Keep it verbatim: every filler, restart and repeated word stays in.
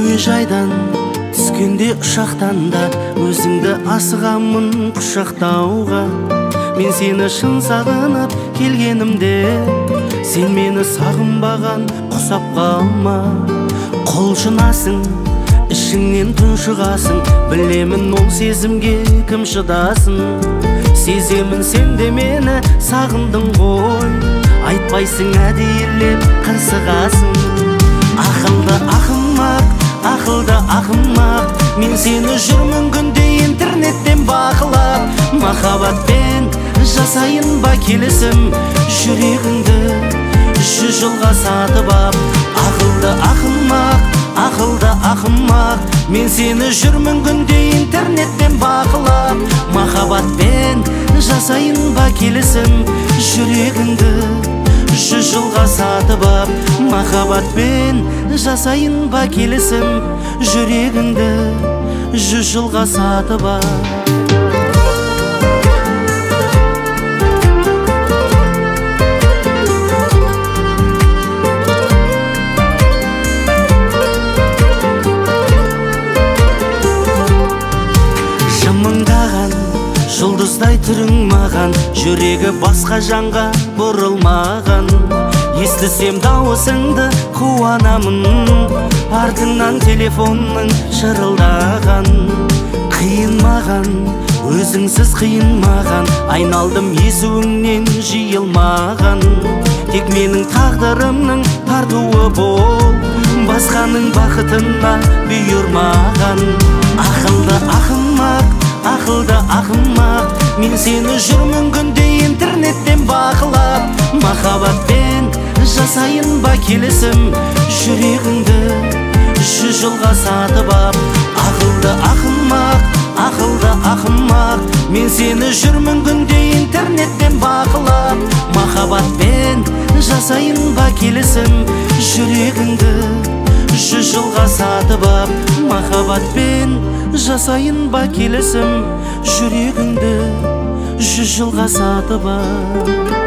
әуежайдан түскенде ұшақтан да өзіңді асығамын құшақтауға. Мен сені шын сағынып келгенімде сен мені сағынбаған құсап қалма. Құлшынасың, ішіңнен тұншығасың, білемін ол сезімге кім шыдасын. Сеземін сен де мені сағындың ғой, айтпайсың әдейілеп қырсығасың. Ақылды ақымақ, ақылды ақымақ, мен сені жүрмін күнде интернеттен бақылап. Махаббатпен жасайын ба келісім, жүрегіңді жүз жылға сатып ап. Ақылды ақымақ, ақылды ақымақ, мен сені жүрмін күнде интернеттен бақылап. Махаббатпен жасайын ба келісім, жүрегіңді жүз жылға сатып ап. Махаббатпен жасайын ба келісім, жүрегіңді жүз жылға сатып ап. Жұлдыздай түрің маған, жүрегі басқа жанға бұрылмаған. Естісем дауысыңды қуанамын, артыңнан телефонның шырылдаған. Қиын маған, өзіңсіз қиын маған, айналдым езуіңнен жиылмаған. Тек менің тағдырымның тартуы бол, басқаның бақытына бұйырмаған. Ақылды ақымақ, ақылды ақымақ, мен сені жүрмін күнде интернеттен бақылап. Махаббатпен жасайын ба келісім, жүрегіңді жүз жылға сатып ап. Ақылды ақымақ, ақылды ақымақ, мен сені жүрмін күнде интернеттен бақылап. Махаббатпен жасайын ба келісім, жүрегіңді жүз жылға сатып ап. Махаббатпен жасайын ба келісім, жүрегіңді жүз жылға сатып ап.